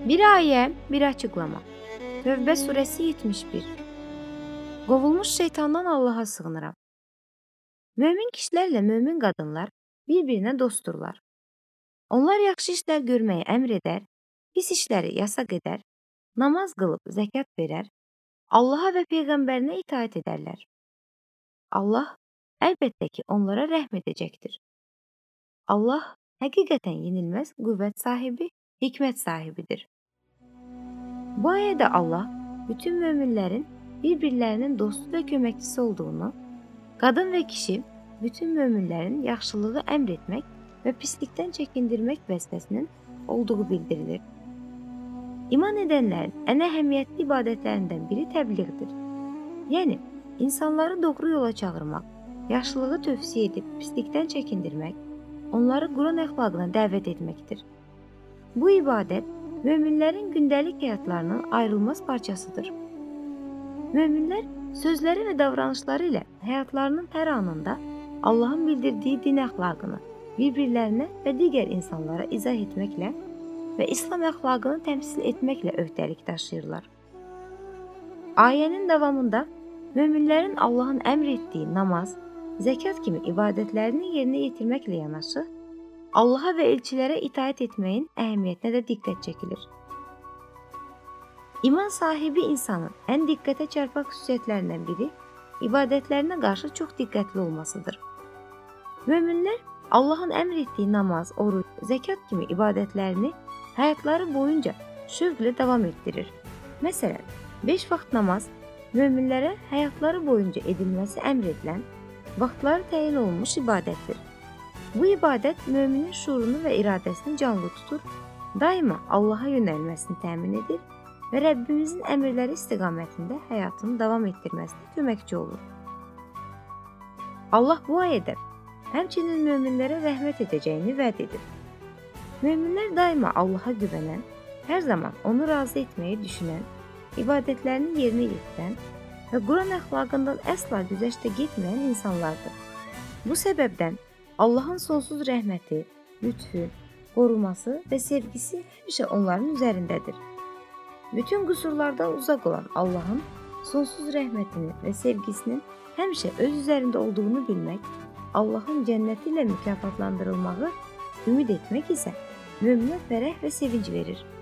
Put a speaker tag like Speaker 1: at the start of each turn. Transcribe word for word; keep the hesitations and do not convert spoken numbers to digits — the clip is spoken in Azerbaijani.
Speaker 1: Bir ayə, bir açıqlama. Tövbə surəsi yetmiş bir. Qovulmuş şeytandan Allaha sığınıram. Mömin kişilərlə mömin qadınlar bir-birinə dostdurlar. Onlar yaxşı işlər görməyi əmr edər, pis işləri yasaq edər, namaz qılıb zəkat verər, Allaha və Peyğəmbərinə itaət edərlər. Allah əlbəttə ki, onlara rəhm edəcəkdir. Allah həqiqətən yenilməz qüvvət sahibi, hikmət sahibidir. Bu ayədə Allah bütün möminlərin bir-birlərinin dostu və köməkçisi olduğunu, qadın və kişi bütün möminlərin yaxşılığı əmr etmək və pislikdən çəkindirmək vəzifəsinin olduğu bildirilir. İman edənlərin ən əhəmiyyətli ibadətlərindən biri təbliğdir. Yəni, insanları doğru yola çağırmaq, yaxşılığı tövsiyə edib pislikdən çəkindirmək, onları Quran əxlaqına dəvət etməkdir. Bu ibadət möminlərin gündəlik həyatlarının ayrılmaz parçasıdır. Möminlər sözləri və davranışları ilə həyatlarının hər anında Allahın bildirdiyi din əxlaqını bir-birlərinə və digər insanlara izah etməklə və İslam əxlaqını təmsil etməklə öhdəlik daşıyırlar. Ayənin davamında möminlərin Allahın əmr etdiyi namaz, zəkat kimi ibadətlərini yerinə yetirməklə yanaşı, Allaha və elçilərə itaət etməyin əhəmiyyətinə də diqqət çəkilir. İman sahibi insanın ən diqqətə çarpaq xüsusiyyətlərindən biri ibadətlərinə qarşı çox diqqətli olmasıdır. Möminlər Allahın əmr etdiyi namaz, oruc, zəkat kimi ibadətlərini həyatları boyunca şövqlə davam etdirir. Məsələn, beş vaxt namaz möminlərə həyatları boyunca edilməsi əmr edilən, vaxtları təyin olunmuş ibadətdir. Bu ibadət möminin şuurunu və iradəsini canlı tutur, daima Allaha yönəlməsini təmin edir və Rəbbimizin əmrləri istiqamətində həyatını davam etdirməsinə köməkçi olur. Allah bu ayədə həmçinin möminlərə rəhmət edəcəyini vəd edir. Möminlər daima Allaha güvənən, hər zaman onu razı etməyi düşünən, ibadətlərini yerinə yetirən və Quran əxlaqından əsla güzəştə getməyən insanlardır. Bu səbəbdən Allahın sonsuz rəhməti, lütfü, qoruması və sevgisi həmişə onların üzərindədir. Bütün qüsurlardan uzaq olan Allahın sonsuz rəhmətini və sevgisinin həmişə öz üzərində olduğunu bilmək, Allahın cənnəti ilə mükafatlandırılmağı ümid etmək isə möminə fərəh və sevinc verir.